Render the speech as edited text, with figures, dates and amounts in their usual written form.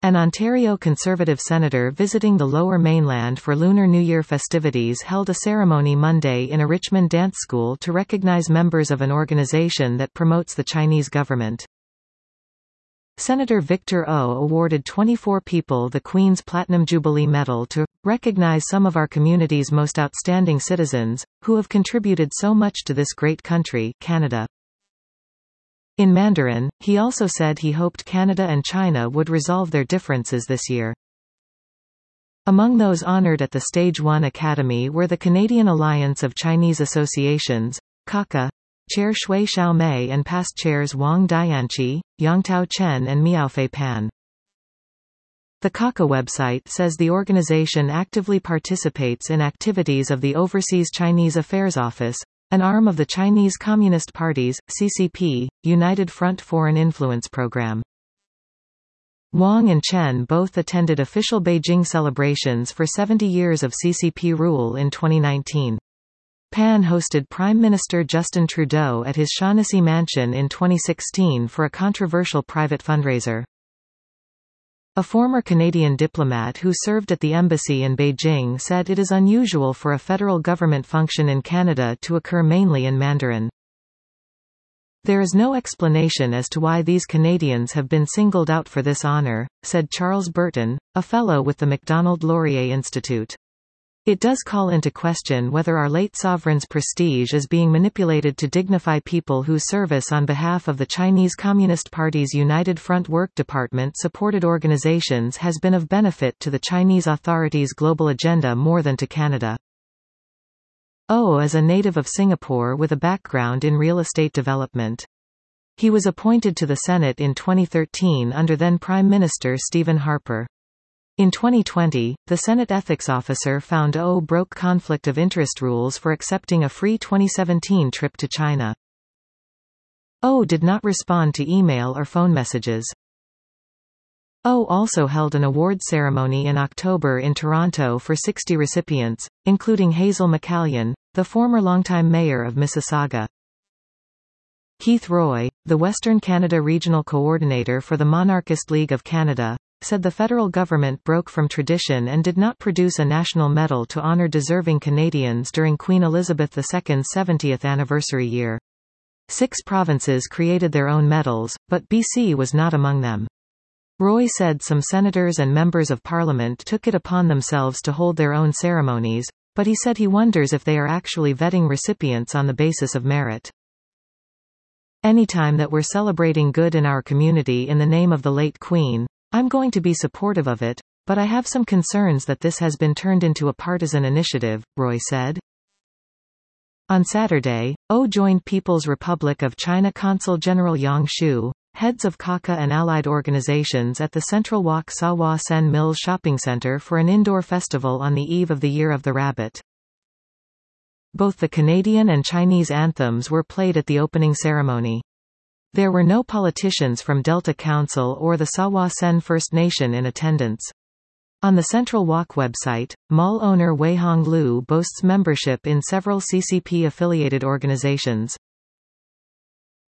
An Ontario Conservative senator visiting the Lower Mainland for Lunar New Year festivities held a ceremony Monday in a Richmond dance school to recognize members of an organization that promotes the Chinese government. Senator Victor O awarded 24 people the Queen's Platinum Jubilee Medal to recognize some of our community's most outstanding citizens, who have contributed so much to this great country, Canada. In Mandarin, he also said he hoped Canada and China would resolve their differences this year. Among those honored at the Stage 1 Academy were the Canadian Alliance of Chinese Associations, CACA, Chair Shui Xiaomei and past chairs Wang Dianqi, Yangtao Chen and Miaofei Pan. The CACA website says the organization actively participates in activities of the Overseas Chinese Affairs Office, an arm of the Chinese Communist Party's, CCP, United Front Foreign Influence Program. Wang and Chen both attended official Beijing celebrations for 70 years of CCP rule in 2019. Pan hosted Prime Minister Justin Trudeau at his Shaughnessy mansion in 2016 for a controversial private fundraiser. A former Canadian diplomat who served at the embassy in Beijing said it is unusual for a federal government function in Canada to occur mainly in Mandarin. There is no explanation as to why these Canadians have been singled out for this honor, said Charles Burton, a fellow with the Macdonald-Laurier Institute. It does call into question whether our late sovereign's prestige is being manipulated to dignify people whose service on behalf of the Chinese Communist Party's United Front Work Department-supported organizations has been of benefit to the Chinese authorities' global agenda more than to Canada. Oh is a native of Singapore with a background in real estate development. He was appointed to the Senate in 2013 under then Prime Minister Stephen Harper. In 2020, the Senate ethics officer found O broke conflict of interest rules for accepting a free 2017 trip to China. O did not respond to email or phone messages. O also held an award ceremony in October in Toronto for 60 recipients, including Hazel McCallion, the former longtime mayor of Mississauga. Keith Roy, the Western Canada Regional Coordinator for the Monarchist League of Canada, said the federal government broke from tradition and did not produce a national medal to honour deserving Canadians during Queen Elizabeth II's 70th anniversary year. 6 provinces created their own medals, but BC was not among them. Roy said some senators and members of parliament took it upon themselves to hold their own ceremonies, but he said he wonders if they are actually vetting recipients on the basis of merit. Anytime that we're celebrating good in our community in the name of the late Queen, I'm going to be supportive of it, but I have some concerns that this has been turned into a partisan initiative, Roy said. On Saturday, O joined People's Republic of China Consul General Yang Shu, heads of CACA and allied organizations at the Central Walk Sawa Sen Mills Shopping Center for an indoor festival on the eve of the Year of the Rabbit. Both the Canadian and Chinese anthems were played at the opening ceremony. There were no politicians from Delta Council or the Sawa Sen First Nation in attendance. On the Central Walk website, mall owner Weihong Liu boasts membership in several CCP-affiliated organizations.